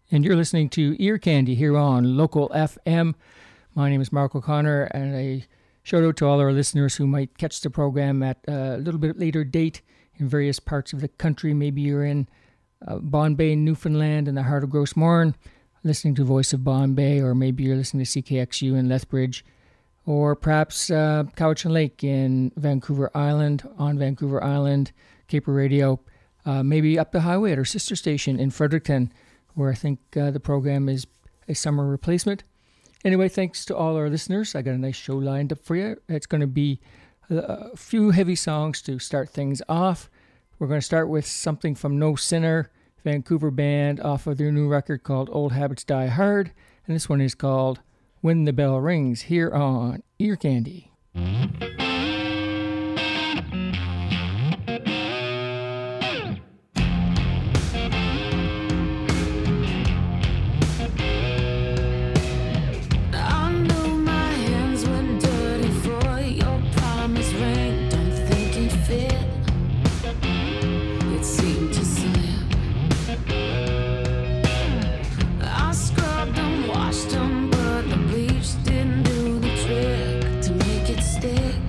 and you're listening to Ear Candy here on Local FM. My name is Mark O'Connor, and a shout out to all our listeners who might catch the program at a little bit later date in various parts of the country. Maybe you're in Bombay, Newfoundland, in the heart of Grossmourne, listening to Voice of Bombay, or maybe you're listening to CKXU in Lethbridge, or perhaps Cowichan Lake in Vancouver Island, on Vancouver Island, Caper Radio, maybe up the highway at our sister station in Fredericton, where I think the program is a summer replacement. Anyway, thanks to all our listeners. I got a nice show lined up for you. It's going to be a few heavy songs to start things off. We're going to start with something from No Sinner, Vancouver band, off of their new record called Old Habits Die Hard. And this one is called When the Bell Rings, here on Ear Candy. Washed them, but the bleach didn't do the trick to make it stick.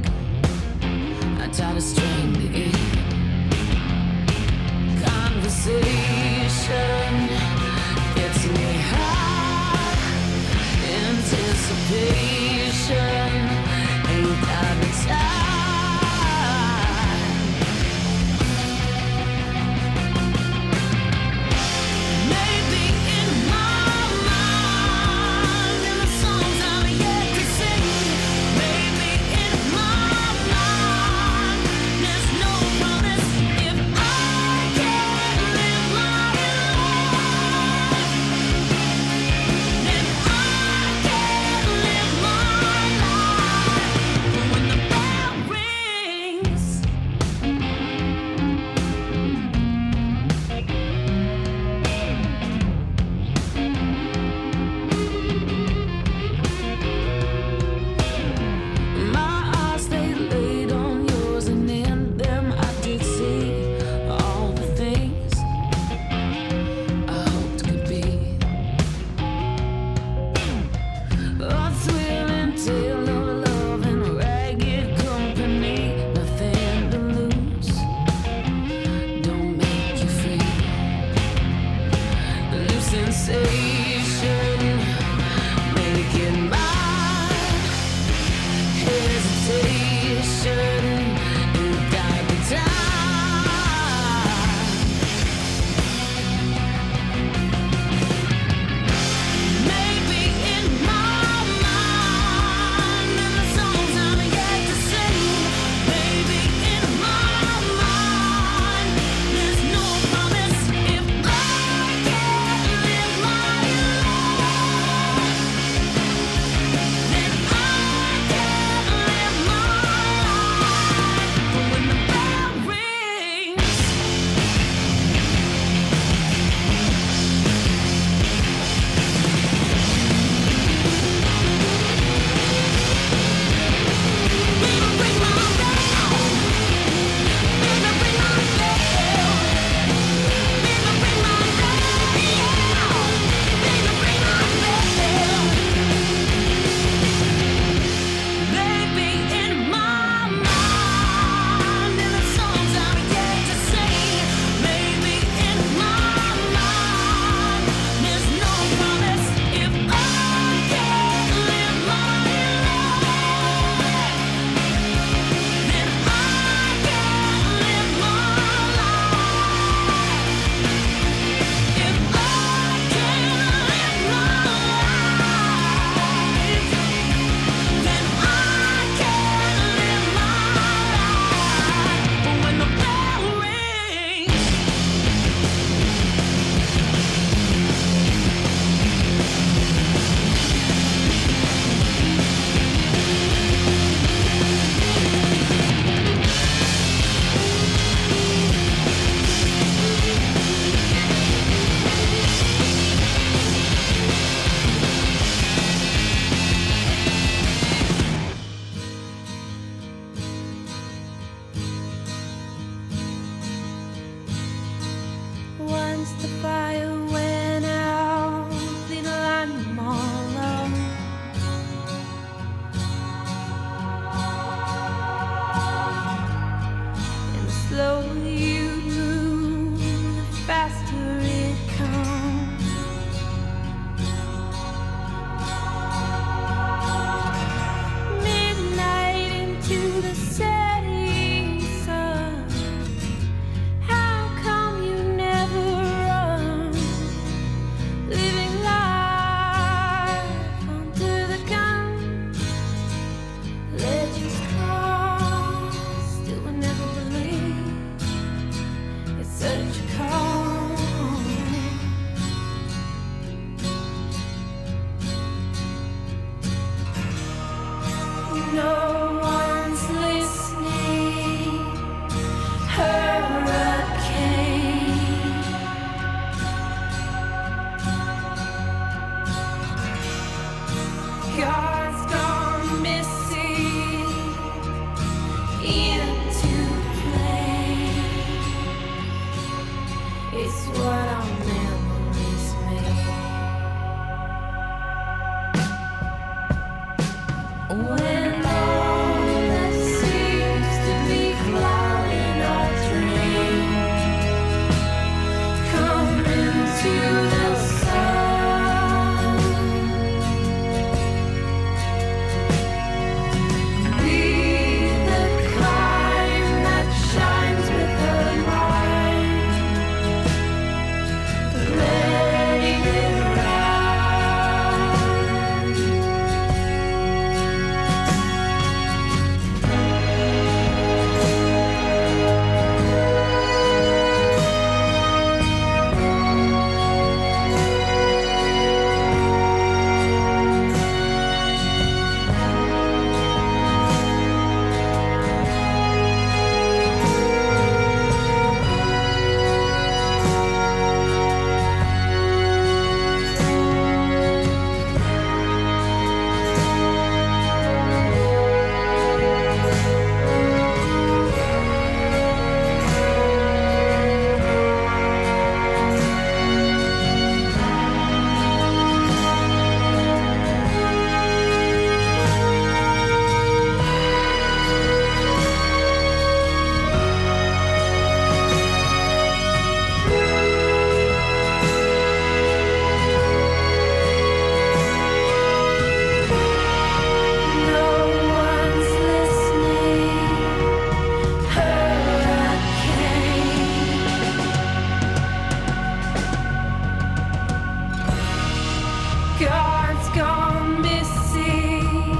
God's gone missing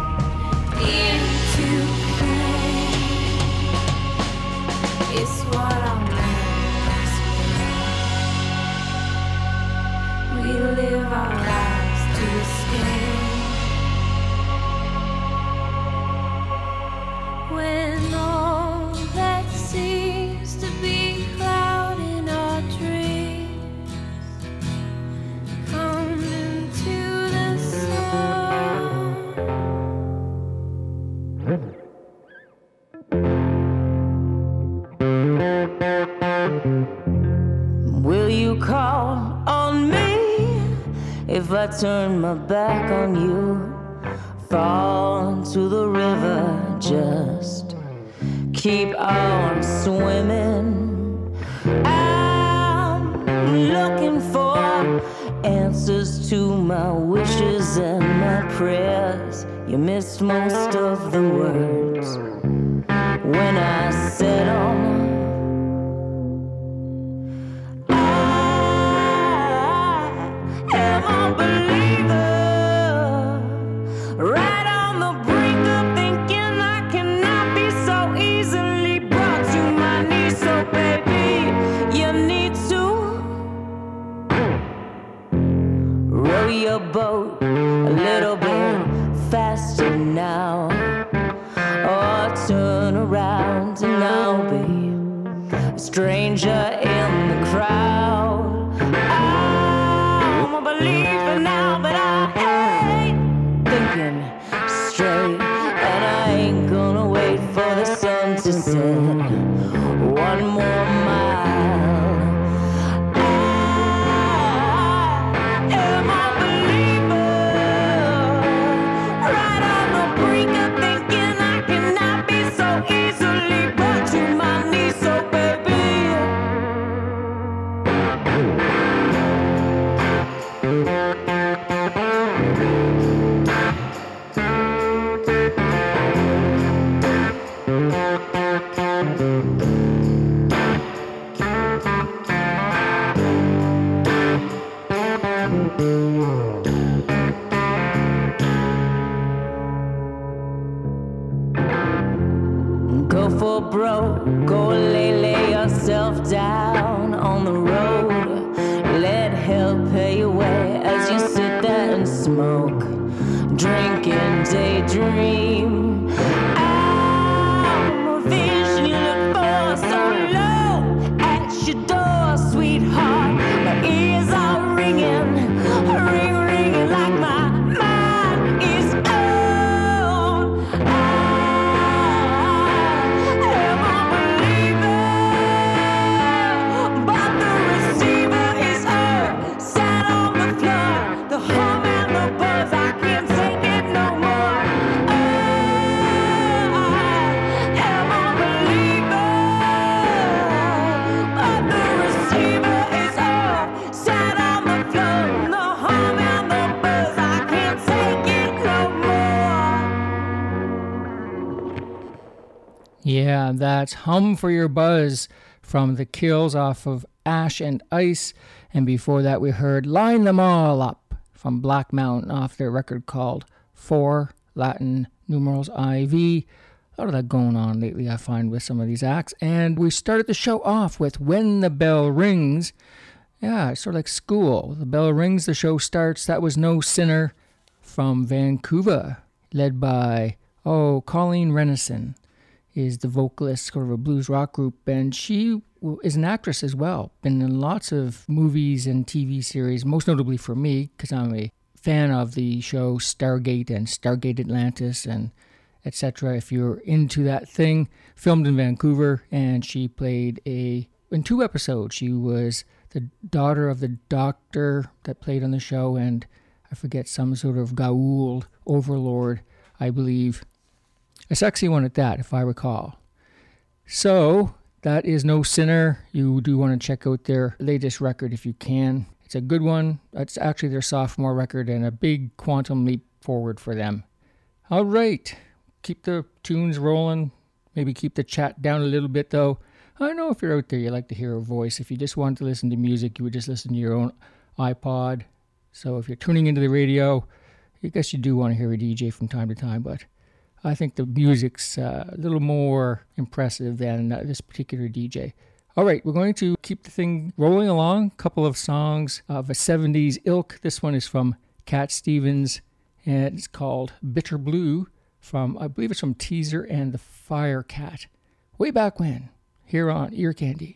into pain. It's what I'm asking. We live our lives to escape. When all that seems to be clouding our dreams come into the sun. Will you call on me if I turn my back on you? Fall into the river, just keep on swimming. I'm looking for answers to my wishes and my prayers. You missed most of the words when I said them. I am a believer. Right on the brink of thinking I cannot be so easily brought to my knees. So baby, you need to row your boat a little bit faster now, or turn around and I'll be a stranger in the crowd. I'm a believer now, but I hate thinking straight, and I ain't gonna wait for the sun to set. One more mile. I am a believer. Right on the brink of thinking I cannot be so easily brought to my knees. So baby, go for broke, go lay yourself down on the road. Let hell pay your way as you sit there and smoke, drink and daydream. I'm a vision you look for, so low at your door, sweetheart. My ears are ringing, ringing like my mind is on. I am a believer, but the receiver is up, sat on the floor, the hum and the buzz, I can't take it no more. I am a believer, but the receiver is up, sat on the floor, the hum and the buzz, I can't take it no more. Yeah, that's Hum for Your Buzz from The Kills off of Ash and Ice. And before that, we heard Line Them All Up from Black Mountain off their record called 4 Latin numerals IV. A lot of that going on lately, I find, with some of these acts. And we started the show off with When the Bell Rings. Yeah, it's sort of like school. The bell rings, the show starts. That was No Sinner from Vancouver, led by, Colleen Renison is the vocalist, sort of a blues rock group, and she is an actress as well. Been in lots of movies and TV series, most notably for me, because I'm a fan of the show Stargate and Stargate Atlantis and etc. If you're into that thing, filmed in Vancouver, and she played in 2 episodes. She was the daughter of the doctor that played on the show, and I forget, some sort of Goa'uld overlord, I believe. A sexy one at that, if I recall. So, that is No Sinner. You do want to check out their latest record if you can. It's a good one. It's actually their sophomore record and a big quantum leap forward for them. All right. Keep the tunes rolling. Maybe keep the chat down a little bit, though. I know if you're out there, you like to hear a voice. If you just want to listen to music, you would just listen to your own iPod, So if you're tuning into the radio, I guess you do want to hear a DJ from time to time, but I think the music's a little more impressive than this particular DJ. All right, we're going to keep the thing rolling along. A couple of songs of a 70s ilk. This one is from Cat Stevens, and it's called Bitter Blue from, I believe it's from Teaser and the Firecat. Way back when, here on Ear Candy.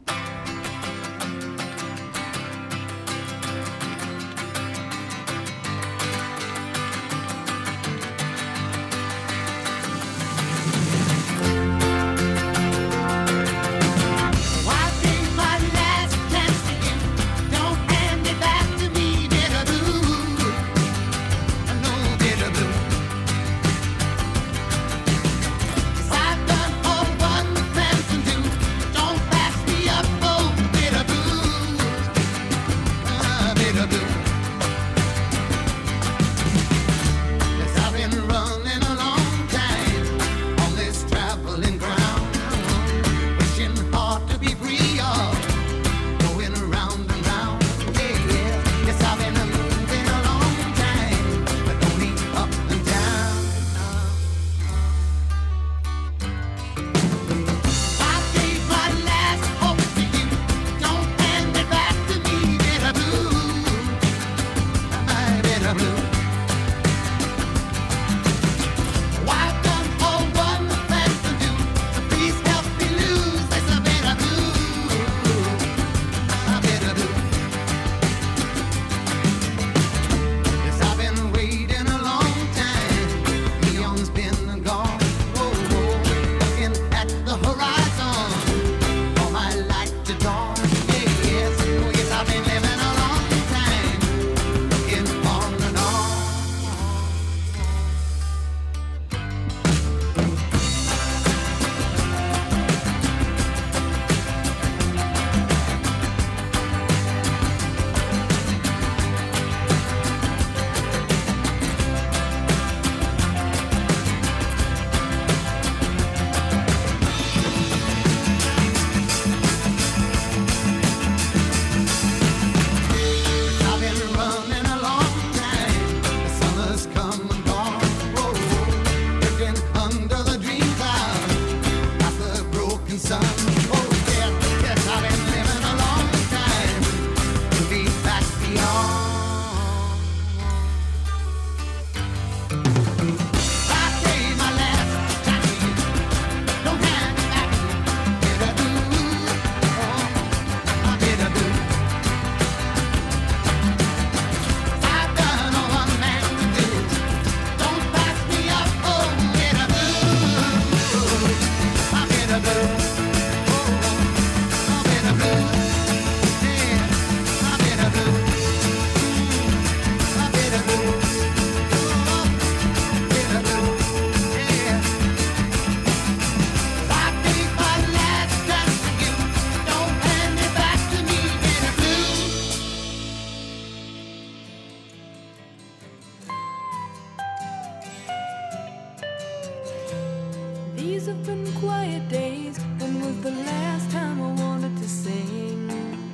These have been quiet days. When was the last time I wanted to sing?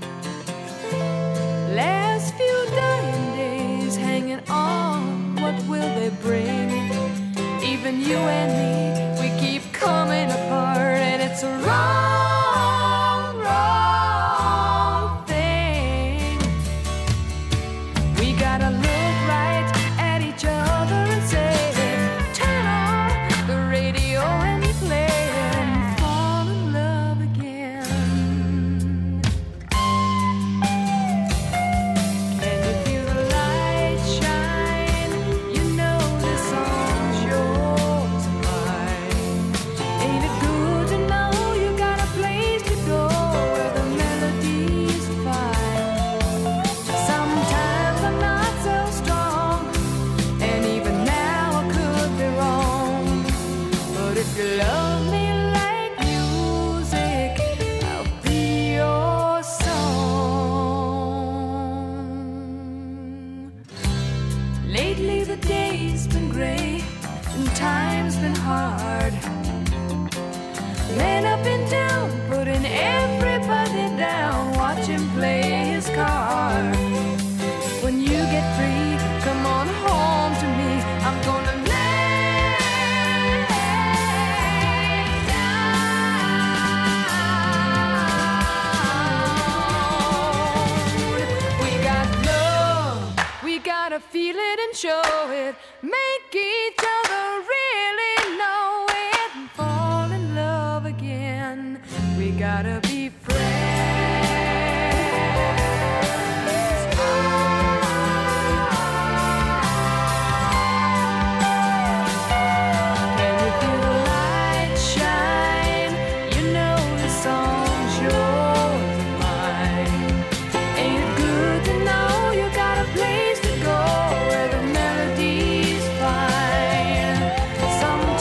Last few dying days, hanging on, what will they bring? Even you and me, we keep coming apart, and it's a wrong, wrong thing. We gotta look right at each other and say, turn on the radio and play and fall in love again. Can you feel the light shine? You know this song's yours and mine. Ain't it good to know you got a place to go where the melody's fine? Sometimes I'm not so strong, and even now I could be wrong. But if you love me like music, I'll be your song. Lately the day's been gray and time's been hard. Man up and down, putting everybody down, watch him play his card. When you gotta feel it and show it. Make each other really know it and fall in love again. We gotta be some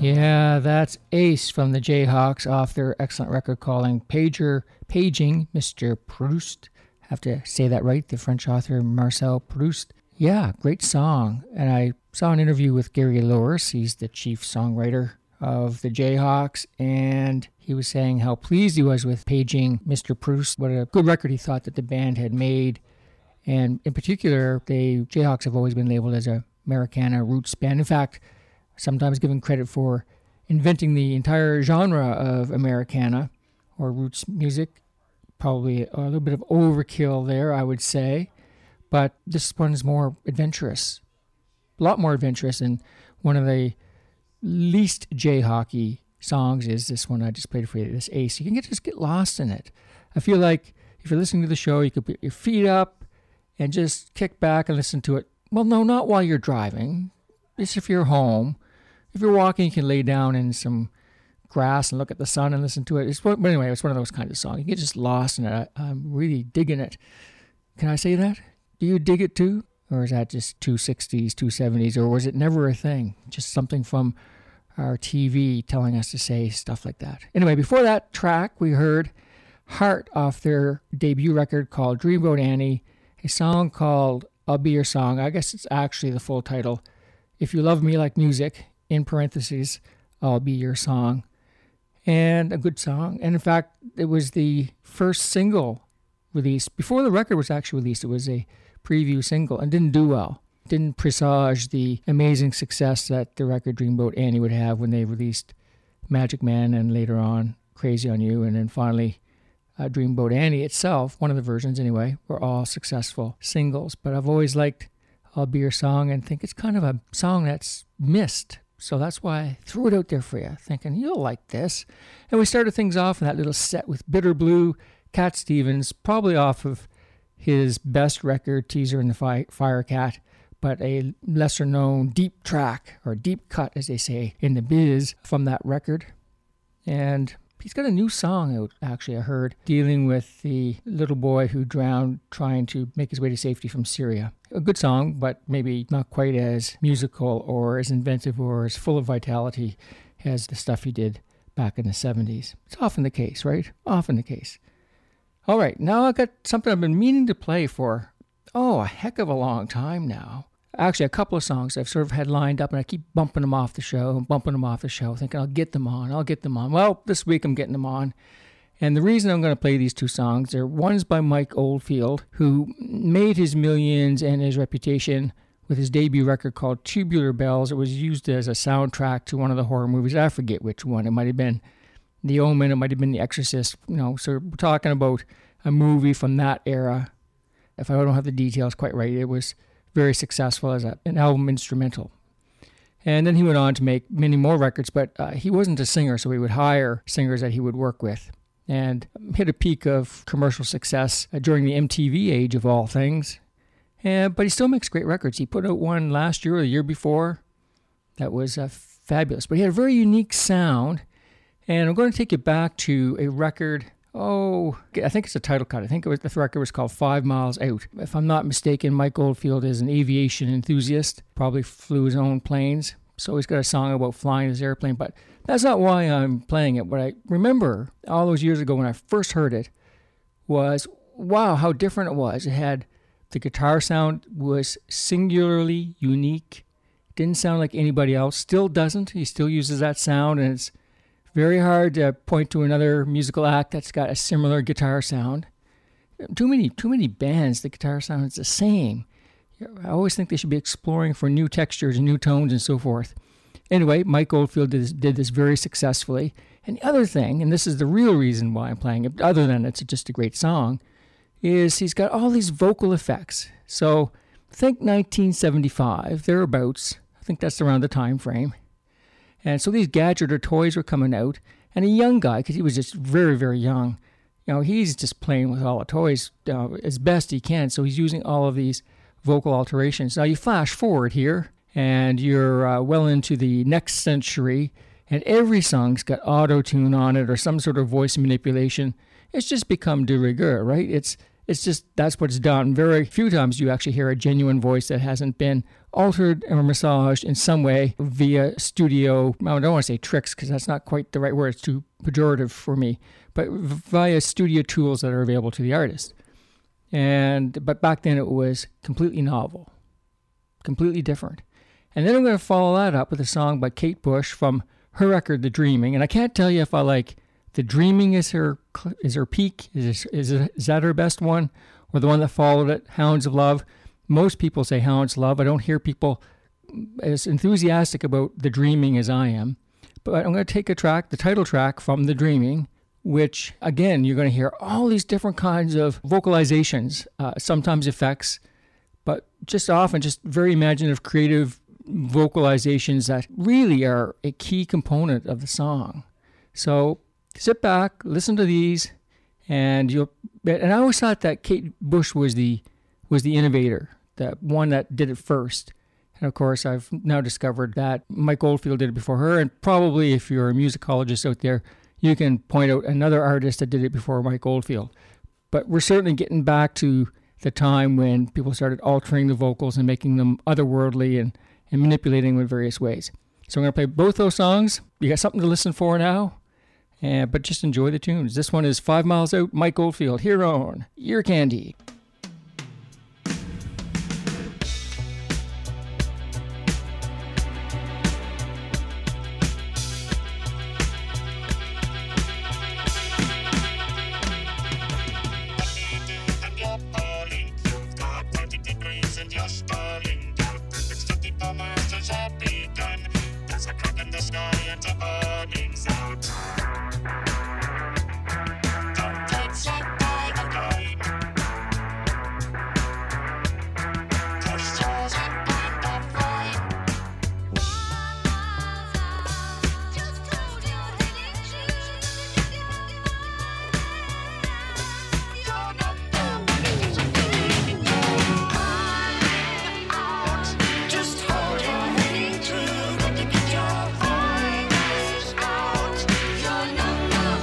Yeah, that's Ace from the Jayhawks off their excellent record calling Paging Mr. Proust. Have to say that right, the French author Marcel Proust. Yeah, great song. And I saw an interview with Gary Loris. He's the chief songwriter of the Jayhawks, and he was saying how pleased he was with Paging Mr. Proust. What a good record he thought that the band had made. And in particular, the Jayhawks have always been labeled as a Americana roots band. In fact, sometimes given credit for inventing the entire genre of Americana or roots music. Probably a little bit of overkill there, I would say. But this one is more adventurous. A lot more adventurous. And one of the least Jayhawky songs is this one I just played for you, this Ace. You can just get lost in it. I feel like if you're listening to the show, you could put your feet up and just kick back and listen to it. Well, no, not while you're driving. Just if you're home. If you're walking, you can lay down in some grass and look at the sun and listen to it. But anyway, it's one of those kinds of songs. You get just lost in it. I'm really digging it. Can I say that? Do you dig it too? Or is that just 260s, 270s? Or was it never a thing? Just something from our TV telling us to say stuff like that. Anyway, before that track, we heard Heart off their debut record called Dreamboat Annie, a song called I'll Be Your Song. I guess it's actually the full title. If You Love Me Like Music, in parentheses, I'll Be Your Song. And a good song. And in fact, it was the first single released. Before the record was actually released, it was a preview single and didn't do well. Didn't presage the amazing success that the record Dreamboat Annie would have when they released Magic Man and later on Crazy on You. And then finally, Dreamboat Annie itself, one of the versions anyway, were all successful singles. But I've always liked I'll Be Your Song and think it's kind of a song that's missed. So that's why I threw it out there for you, thinking you'll like this. And we started things off in that little set with Bitter Blue, Cat Stevens, probably off of his best record, Teaser and the Fire Cat, but a lesser known deep track, or deep cut as they say in the biz, from that record. And he's got a new song out, actually, I heard, dealing with the little boy who drowned trying to make his way to safety from Syria. A good song, but maybe not quite as musical or as inventive or as full of vitality as the stuff he did back in the 70s. It's often the case, right? Often the case. All right, now I've got something I've been meaning to play for, a heck of a long time now. Actually, a couple of songs I've sort of had lined up, and I keep bumping them off the show, thinking I'll get them on. Well, this week I'm getting them on. And the reason I'm going to play these two songs are one's by Mike Oldfield, who made his millions and his reputation with his debut record called Tubular Bells. It was used as a soundtrack to one of the horror movies. I forget which one. It might have been The Omen. It might have been The Exorcist. So we're talking about a movie from that era. If I don't have the details quite right, it was very successful as an album instrumental. And then he went on to make many more records, but he wasn't a singer, so he would hire singers that he would work with. And hit a peak of commercial success during the MTV age of all things. But he still makes great records. He put out one last year or the year before that was fabulous. But he had a very unique sound. And I'm going to take you back to a record, I think it's a title cut. I think the record was called 5 Miles Out. If I'm not mistaken, Mike Oldfield is an aviation enthusiast, probably flew his own planes. So he's got a song about flying his airplane, but that's not why I'm playing it. What I remember all those years ago when I first heard it was, wow, how different it was. It had, the guitar sound was singularly unique. Didn't sound like anybody else. Still doesn't. He still uses that sound, and it's very hard to point to another musical act that's got a similar guitar sound. Too many bands, the guitar sound is the same. I always think they should be exploring for new textures and new tones and so forth. Anyway, Mike Oldfield did this very successfully. And the other thing, and this is the real reason why I'm playing it, other than it's just a great song, is he's got all these vocal effects. So think 1975, thereabouts. I think that's around the time frame. And so these gadget or toys were coming out. And a young guy, because he was just very, very young, he's just playing with all the toys as best he can. So he's using all of these vocal alterations. Now you flash forward here, and you're well into the next century, and every song's got auto-tune on it or some sort of voice manipulation. It's just become de rigueur, right? It's It's just, that's what's done. Very few times do you actually hear a genuine voice that hasn't been altered or massaged in some way via studio, I don't want to say tricks because that's not quite the right word, it's too pejorative for me, but via studio tools that are available to the artist. But back then it was completely novel, completely different. And then I'm going to follow that up with a song by Kate Bush from her record, The Dreaming. And I can't tell you if I like The Dreaming is her peak, is that her best one, or the one that followed it, Hounds of Love. Most people say Hounds of Love. I don't hear people as enthusiastic about The Dreaming as I am. But I'm going to take a track, the title track from The Dreaming, which, again, you're going to hear all these different kinds of vocalizations, sometimes effects, but just often just very imaginative, creative vocalizations that really are a key component of the song. So sit back, listen to these, and I always thought that Kate Bush was the innovator, the one that did it first. And of course, I've now discovered that Mike Oldfield did it before her, and probably if you're a musicologist out there, you can point out another artist that did it before Mike Oldfield. But we're certainly getting back to the time when people started altering the vocals and making them otherworldly and manipulating them in various ways. So I'm going to play both those songs. You got something to listen for now, but just enjoy the tunes. This one is 5 Miles Out, Mike Oldfield, here on Ear Candy. Your number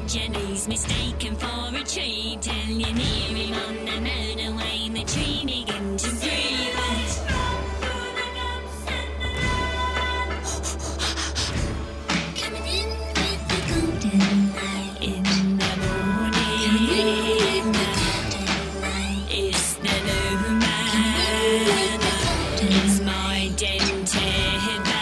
Jenny's mistaken for a tree till you near him on the motorway. The tree begin to breathe. Coming in with the golden light in the morning. It's the new man. It's my dented man.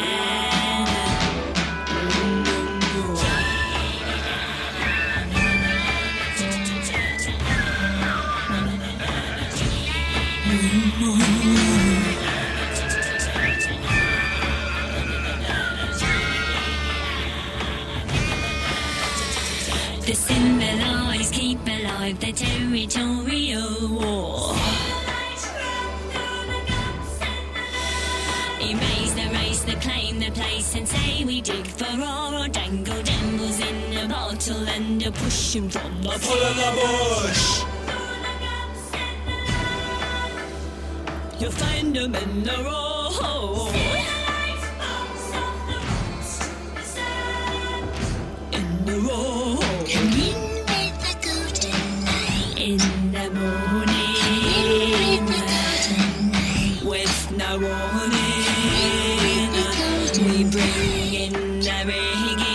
The symbolize keep alive the territorial war. Erase the race, the claim the place, and say we dig for ore, or dangle dembles in a bottle and a push 'em from the pull of the bush. You'll find 'em in the road. In the road. Come in with the golden light. In the morning. Come in with the golden light. With no warning. We bring in the rigging.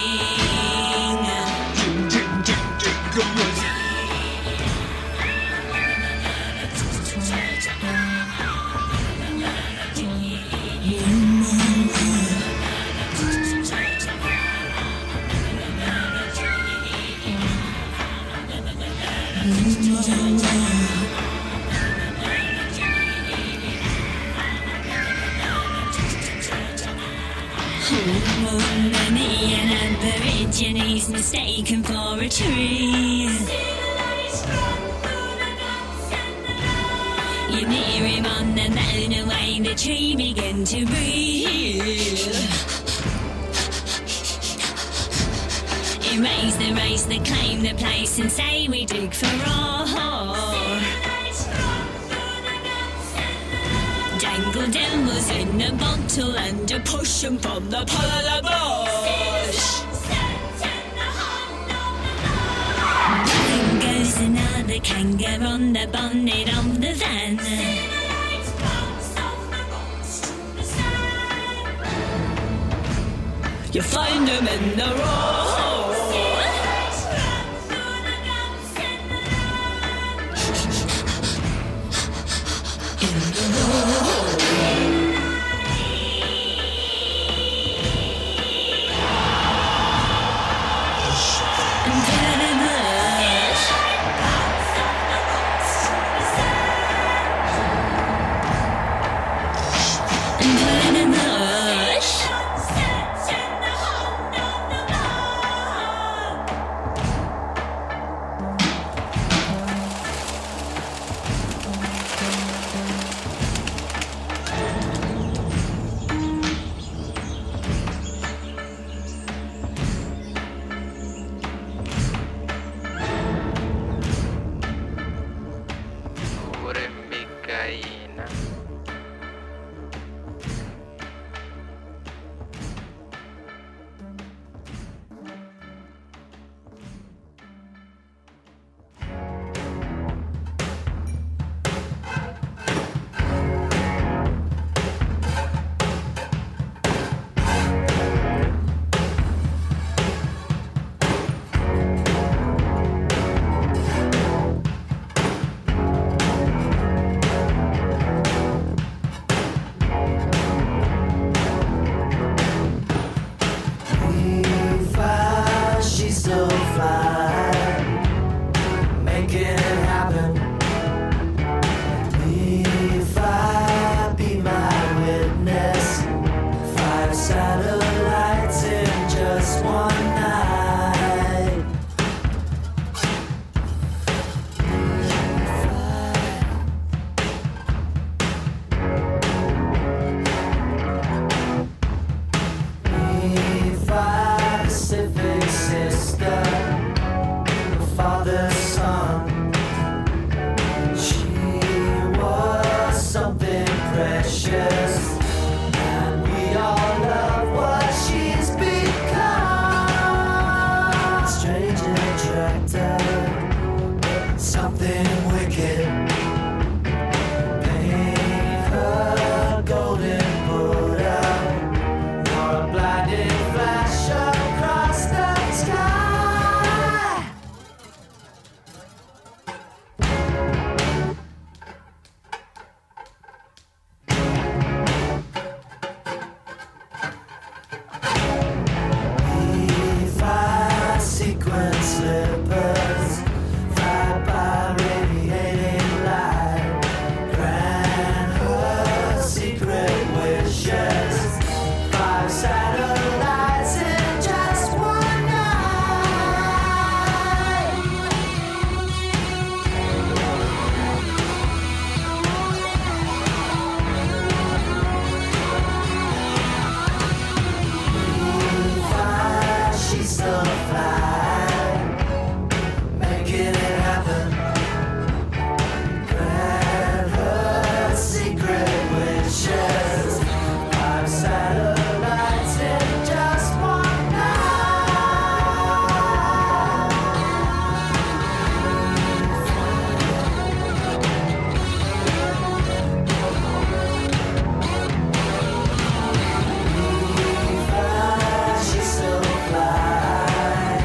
Many an Aborigines mistaken for a tree. You near him on the motorway, the tree begin to breathe. Erase the race, the claim the place, and say we dig for ore. Dangle devils in a bottle and a push 'em from the pull of the bush. Bang goes another kangaroo on the bonnet of the van. You find 'em in the road. Grant her secret wishes. 5 satellites in just one night. Moonfire, she's still flying, making it happen. Grant her secret wishes. 5 satellites in just one night. Moonfire, she's still flying.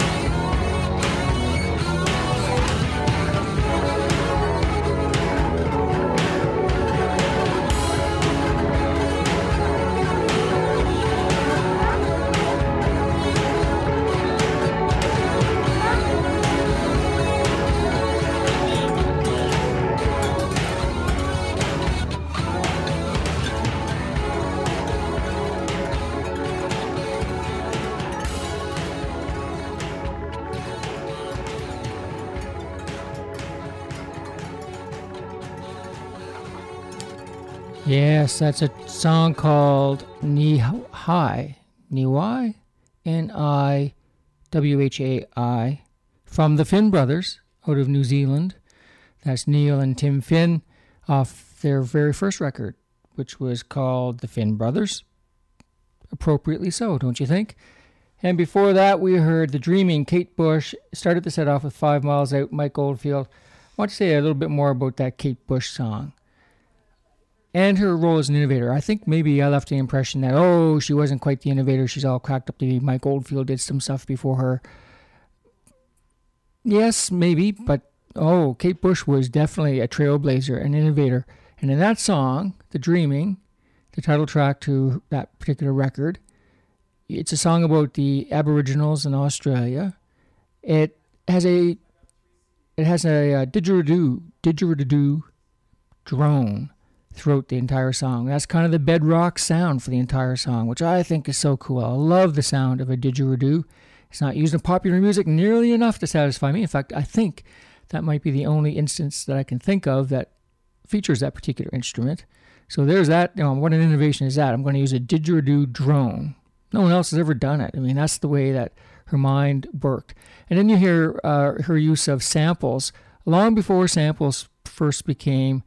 Yes, that's a song called Niwhai, Niwhai, Niwhai, from the Finn Brothers out of New Zealand. That's Neil and Tim Finn off their very first record, which was called The Finn Brothers. Appropriately so, don't you think? And before that, we heard The Dreaming, Kate Bush. Started the set off with 5 Miles Out, Mike Oldfield. I want to say a little bit more about that Kate Bush song and her role as an innovator. I think maybe I left the impression that, oh, she wasn't quite the innovator. She's all cracked up to be. Mike Oldfield did some stuff before her. Yes, maybe, but Kate Bush was definitely a trailblazer, an innovator. And in that song, The Dreaming, the title track to that particular record, it's a song about the Aboriginals in Australia. It has a didgeridoo drone throughout the entire song. That's kind of the bedrock sound for the entire song, which I think is so cool. I love the sound of a didgeridoo. It's not used in popular music nearly enough to satisfy me. In fact, I think that might be the only instance that I can think of that features that particular instrument. So there's that. What an innovation is that? I'm going to use a didgeridoo drone. No one else has ever done it. I mean, that's the way that her mind worked. And then you hear her use of samples long before samples first became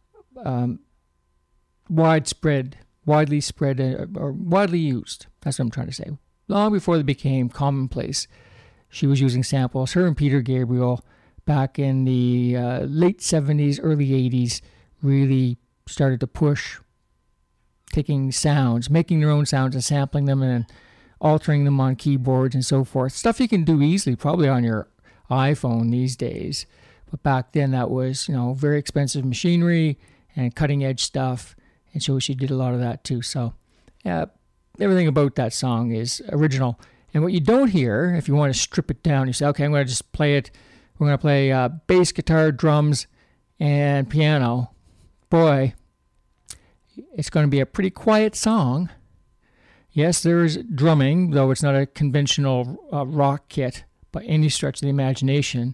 widely spread or widely used. That's what I'm trying to say. Long before they became commonplace, she was using samples. Her and Peter Gabriel back in the late 70s, early 80s really started to push taking sounds, making their own sounds and sampling them and altering them on keyboards and so forth. Stuff you can do easily, probably on your iPhone these days. But back then that was, very expensive machinery and cutting edge stuff. And so she did a lot of that too. So everything about that song is original. And what you don't hear, if you want to strip it down, you say, okay, I'm going to just play it. We're going to play bass, guitar, drums, and piano. Boy, it's going to be a pretty quiet song. Yes, there's drumming, though it's not a conventional rock kit by any stretch of the imagination.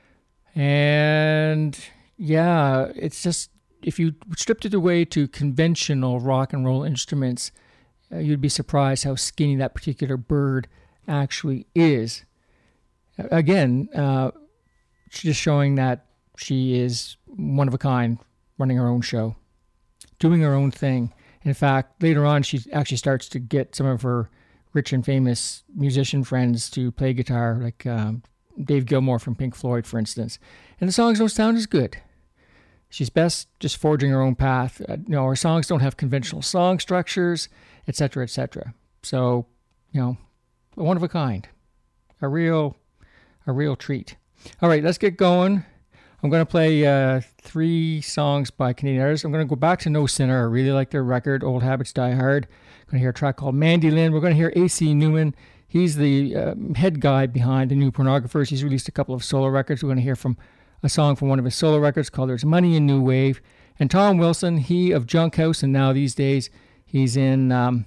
And yeah, it's just, if you stripped it away to conventional rock and roll instruments, you'd be surprised how skinny that particular bird actually is. Again, just showing that she is one of a kind, running her own show, doing her own thing. In fact, later on, she actually starts to get some of her rich and famous musician friends to play guitar, like Dave Gilmour from Pink Floyd, for instance. And the songs don't sound as good. She's best just forging her own path. Her songs don't have conventional song structures, etc., etc. So, one of a kind, a real treat. All right, let's get going. I'm going to play 3 songs by Canadian artists. I'm going to go back to No Sinner. I really like their record, Old Habits Die Hard. I'm going to hear a track called Mandy Lynn. We're going to hear A.C. Newman. He's the head guy behind the New Pornographers. He's released a couple of solo records. We're going to hear from a song from one of his solo records called There's Money in New Wave. And Tom Wilson, he of Junk House, and now these days he's in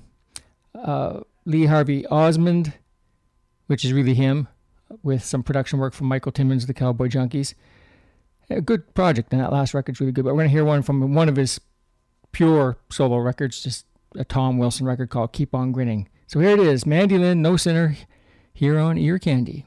Lee Harvey Osmond, which is really him, with some production work from Michael Timmons, the Cowboy Junkies. A good project, and that last record's really good. But we're going to hear one from one of his pure solo records, just a Tom Wilson record called Keep On Grinning. So here it is, Mandy Lynn, No Sinner, here on Ear Candy.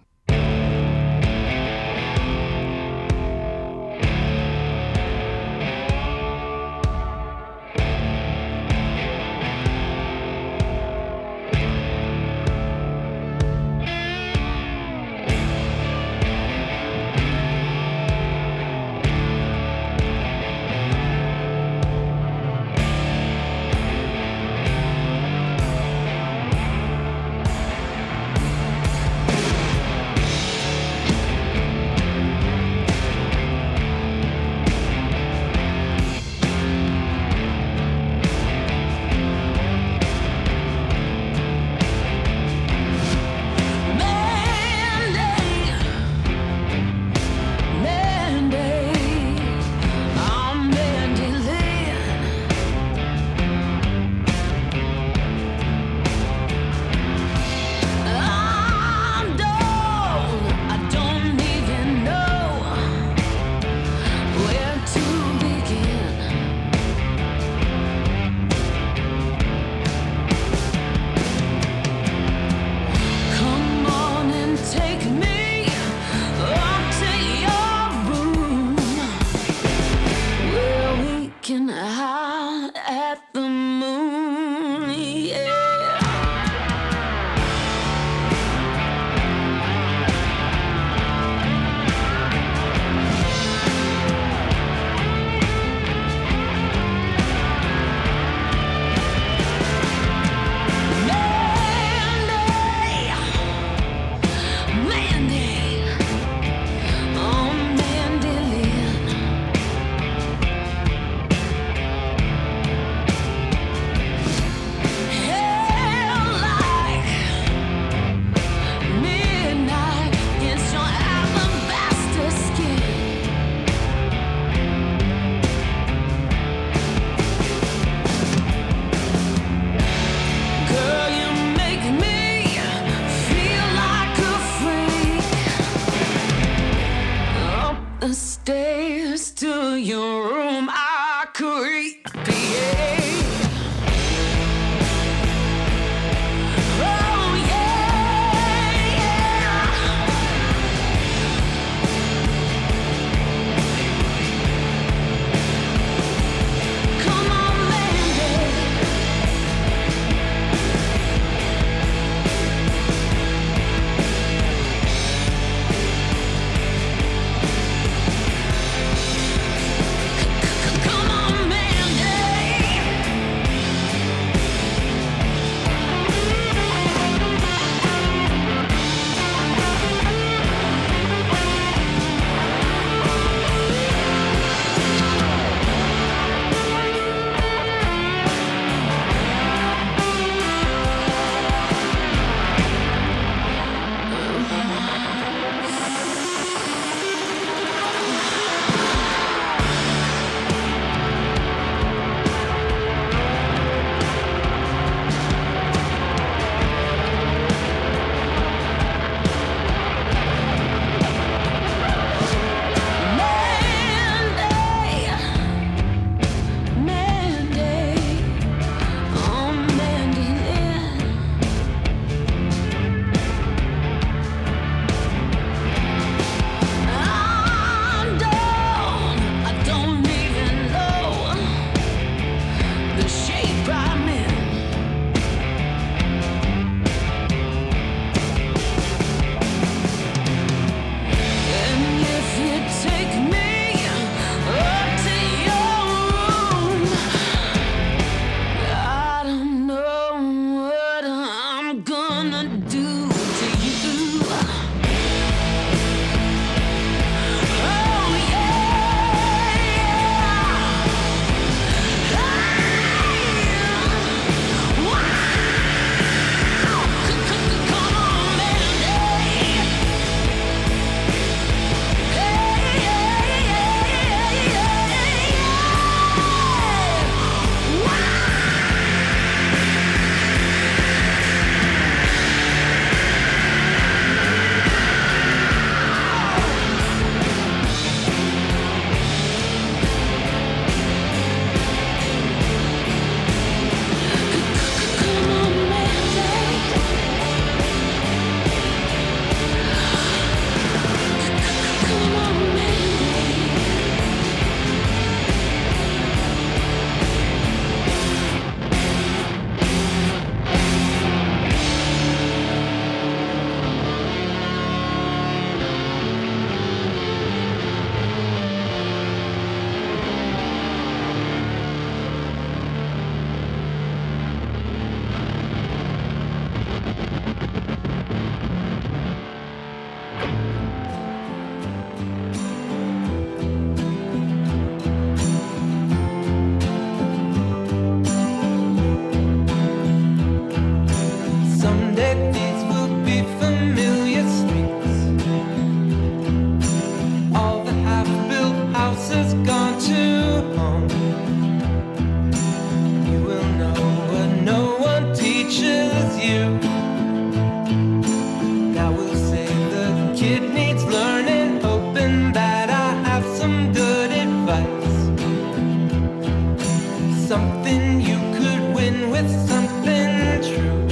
something you could win with something true.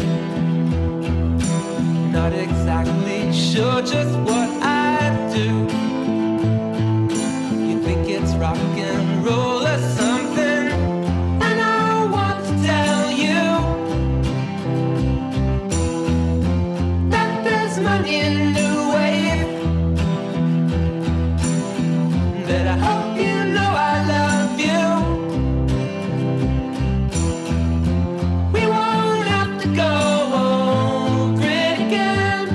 Not exactly sure just what I do. You think it's rock and roll or something, and I want to tell you that there's money in New Wave. That I hope you know I love you. We won't have to go over it again.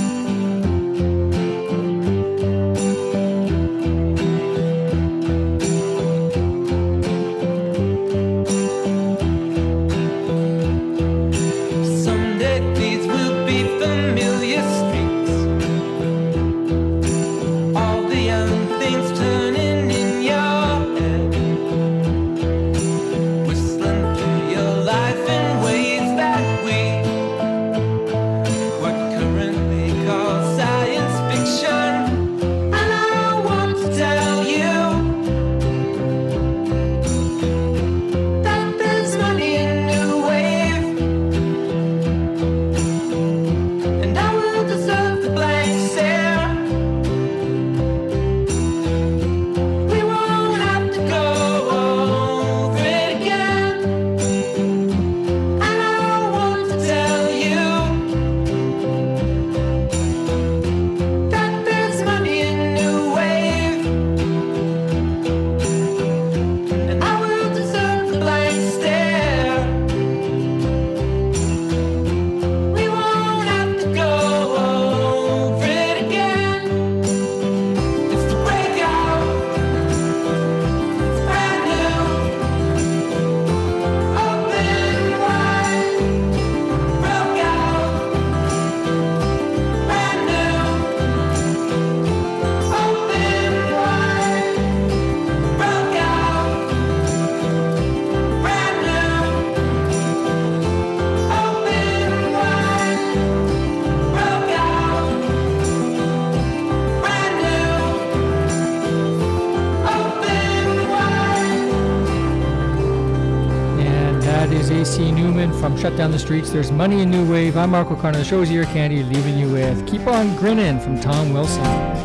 Someday these will be familiar streets. All the young things turning in your head, whistling through your life in ways that we would currently call science fiction. And I want to tell you that there's money in New Wave, and I will deserve the blank stare. We won't have to go over it again. And I want to tell you that there's money in New Wave, and I will deserve the blank stare. We won't have to go over it again. It's the breakout. It's brand new. Open wide. Broke out. Brand new. Open wide. Broke out. Brand new. Open wide. Broke out. Brand new. Open wide. And that is AC Newman from Shut Down the Streets. There's Money in New Wave. I'm Mark O'Connor. The show's Ear Candy, leaving you with Keep On Grinnin' from Tom Wilson.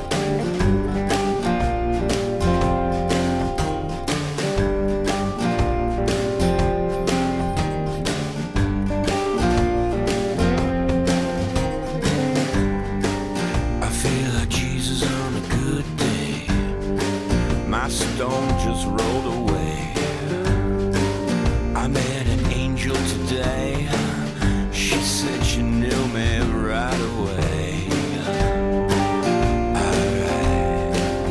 I feel like Jesus on a good day. My stone just rolled away. I met an angel today. She said she knew me right away. Alright.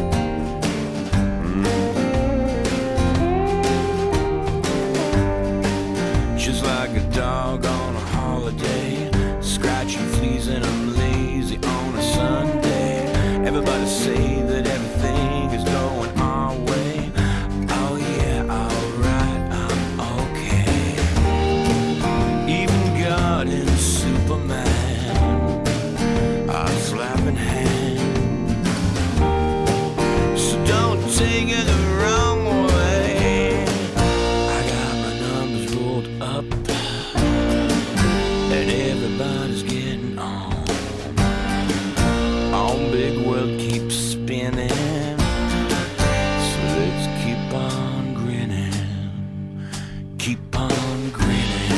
Just like a dog on a holiday, scratching fleas and I'm lazy on a Sunday. Everybody say that everything is going our way. Oh yeah, alright, I'm okay. Even God and Superman are slapping hands. So don't take it the wrong way. I got my numbers rolled up, and everybody's getting on. Big world keeps spinning, so let's keep on grinning, keep on grinning.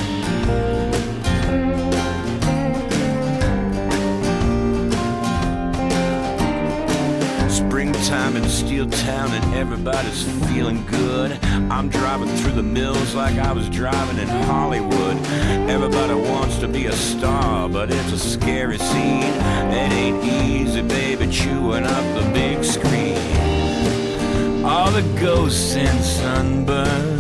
Springtime in Steel Town and everybody's feeling good. I'm driving through the mills like I was driving in Hollywood. Everybody wants to be a star, but it's a scary scene. It ain't easy, baby, chewing up the big screen. All the ghosts and sunburns